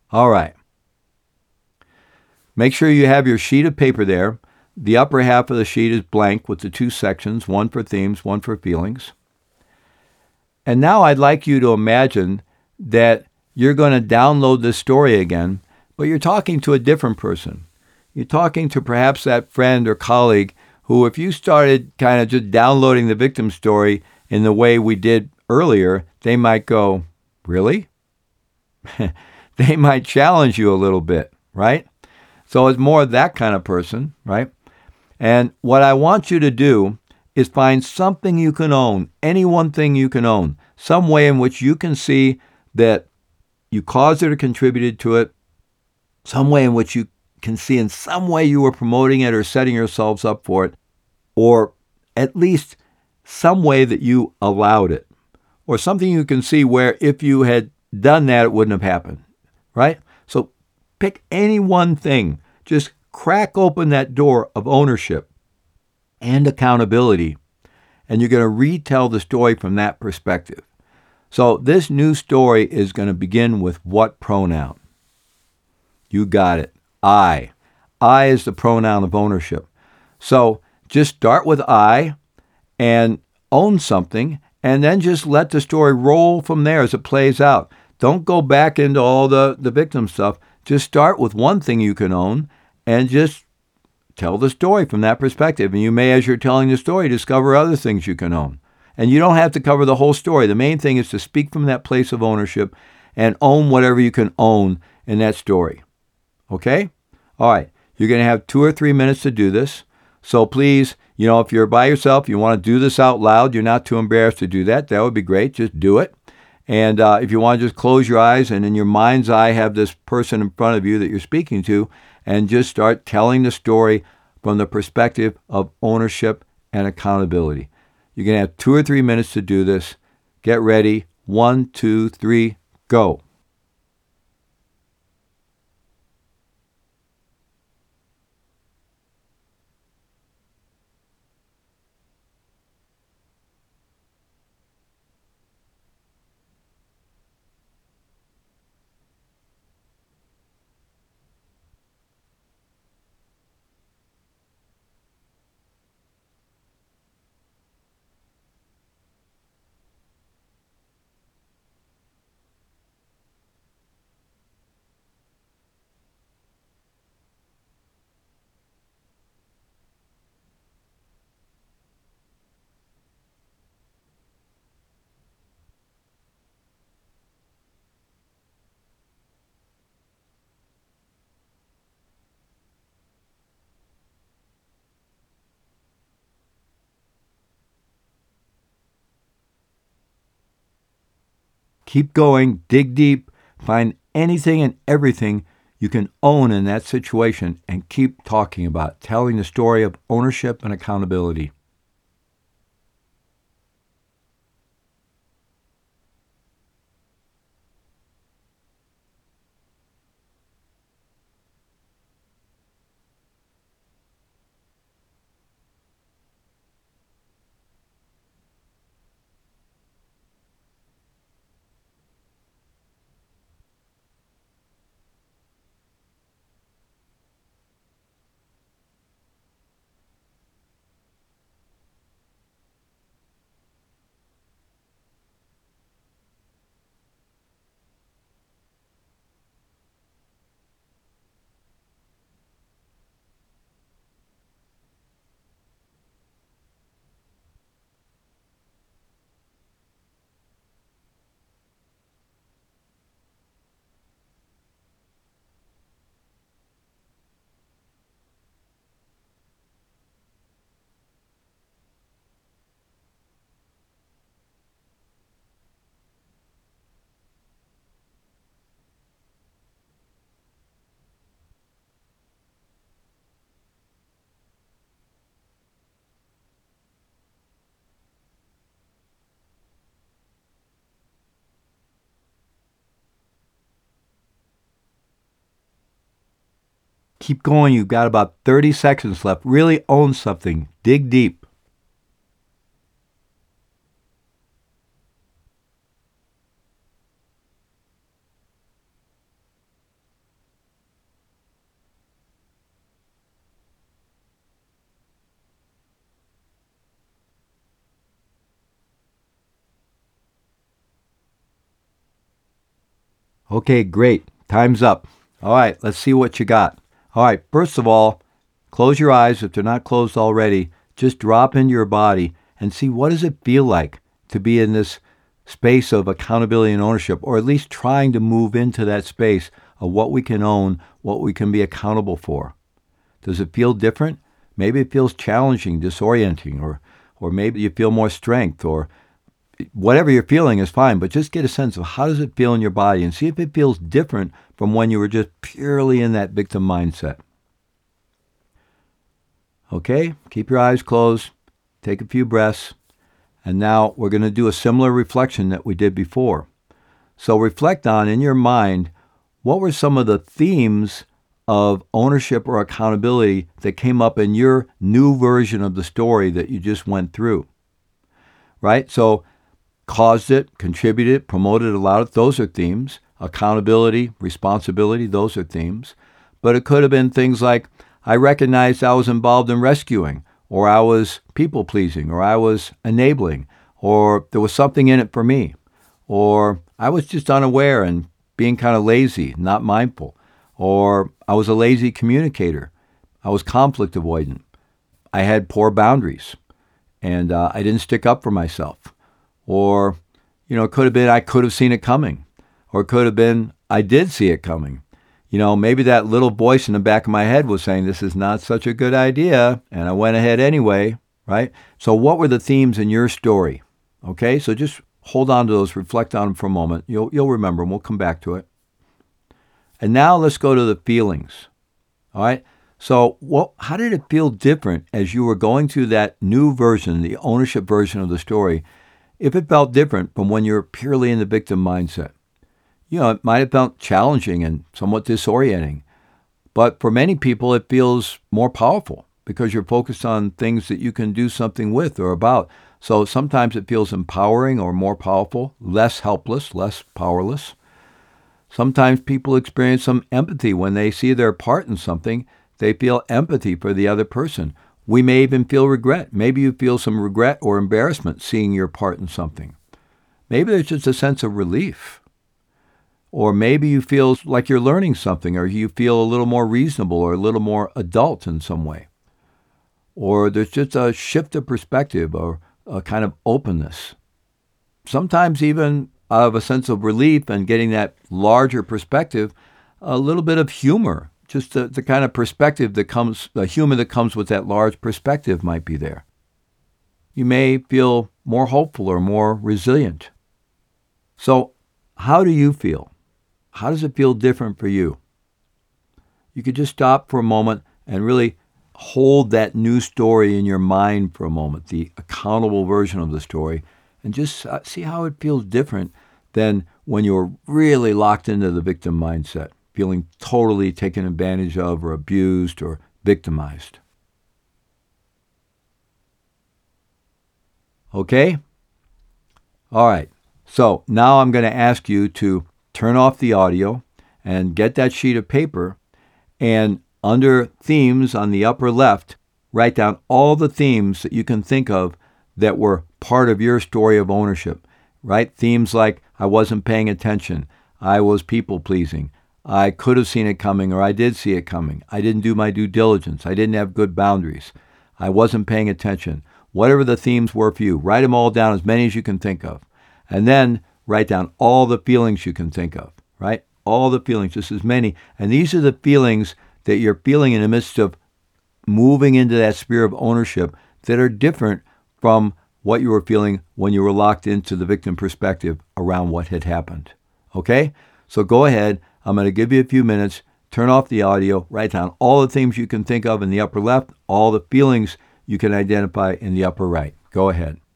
All right. Make sure you have your sheet of paper there. The upper half of the sheet is blank with the two sections, one for themes, one for feelings. And now I'd like you to imagine that you're going to download this story again, but you're talking to a different person. You're talking to perhaps that friend or colleague who, if you started kind of just downloading the victim story in the way we did earlier, they might go, really? They might challenge you a little bit, right? So it's more that kind of person, right? And what I want you to do is find something you can own, any one thing you can own, some way in which you can see that you caused it or contributed to it, some way in which you can see in some way you were promoting it or setting yourselves up for it, or at least some way that you allowed it, or something you can see where if you had done that, it wouldn't have happened, right? So pick any one thing. Just crack open that door of ownership and accountability, and you're going to retell the story from that perspective. So this new story is going to begin with what pronoun? You got it. I. I is the pronoun of ownership. So just start with I and own something, and then just let the story roll from there as it plays out. Don't go back into all the victim stuff. Just start with one thing you can own and just tell the story from that perspective. And you may, as you're telling the story, discover other things you can own. And you don't have to cover the whole story. The main thing is to speak from that place of ownership and own whatever you can own in that story. Okay? All right. You're going to have 2 or 3 minutes to do this. So please, if you're by yourself, you want to do this out loud, you're not too embarrassed to do that. That would be great. Just do it. And if you want to just close your eyes and in your mind's eye have this person in front of you that you're speaking to and just start telling the story from the perspective of ownership and accountability. You're going to have 2 or 3 minutes to do this. Get ready. 1, 2, 3, go. Keep going, dig deep, find anything and everything you can own in that situation and keep talking about, telling the story of ownership and accountability. Keep going. You've got about 30 seconds left. Really own something. Dig deep. Okay, great. Time's up. All right, let's see what you got. All right, first of all, close your eyes if they're not closed already. Just drop into your body and see what does it feel like to be in this space of accountability and ownership, or at least trying to move into that space of what we can own, what we can be accountable for. Does it feel different? Maybe it feels challenging, disorienting, or maybe you feel more strength, or whatever you're feeling is fine, but just get a sense of how does it feel in your body and see if it feels different from when you were just purely in that victim mindset. Okay, keep your eyes closed, take a few breaths, and now we're going to do a similar reflection that we did before. So reflect on, in your mind, what were some of the themes of ownership or accountability that came up in your new version of the story that you just went through, right? So caused it, contributed, promoted, allowed it, those are themes. Accountability, responsibility, those are themes. But it could have been things like, I recognized I was involved in rescuing, or I was people-pleasing, or I was enabling, or there was something in it for me, or I was just unaware and being kind of lazy, not mindful, or I was a lazy communicator. I was conflict avoidant. I had poor boundaries, and I didn't stick up for myself. Or, it could have been I could have seen it coming. Or it could have been I did see it coming. Maybe that little voice in the back of my head was saying, this is not such a good idea, and I went ahead anyway, right? So what were the themes in your story? Okay, so just hold on to those, reflect on them for a moment. You'll remember them. We'll come back to it. And now let's go to the feelings, all right? So how did it feel different as you were going through that new version, the ownership version of the story, if it felt different from when you're purely in the victim mindset? It might have felt challenging and somewhat disorienting, but for many people, it feels more powerful because you're focused on things that you can do something with or about. So sometimes it feels empowering or more powerful, less helpless, less powerless. Sometimes people experience some empathy when they see their part in something. They feel empathy for the other person. We may even feel regret. Maybe you feel some regret or embarrassment seeing your part in something. Maybe there's just a sense of relief. Or maybe you feel like you're learning something, or you feel a little more reasonable or a little more adult in some way. Or there's just a shift of perspective or a kind of openness. Sometimes even out of a sense of relief and getting that larger perspective, a little bit of humor, just the kind of perspective that comes, the humor that comes with that large perspective might be there. You may feel more hopeful or more resilient. So how do you feel? How does it feel different for you? You could just stop for a moment and really hold that new story in your mind for a moment, the accountable version of the story, and just see how it feels different than when you're really locked into the victim mindset, feeling totally taken advantage of or abused or victimized. Okay? All right. So now I'm going to ask you to turn off the audio and get that sheet of paper, and under themes on the upper left, write down all the themes that you can think of that were part of your story of ownership, right? Themes like I wasn't paying attention, I was people-pleasing, I could have seen it coming, or I did see it coming, I didn't do my due diligence, I didn't have good boundaries, I wasn't paying attention. Whatever the themes were for you, write them all down, as many as you can think of. And then write down all the feelings you can think of, right? All the feelings, just as many. And these are the feelings that you're feeling in the midst of moving into that sphere of ownership that are different from what you were feeling when you were locked into the victim perspective around what had happened. Okay? So go ahead. I'm going to give you a few minutes. Turn off the audio. Write down all the things you can think of in the upper left, all the feelings you can identify in the upper right. Go ahead.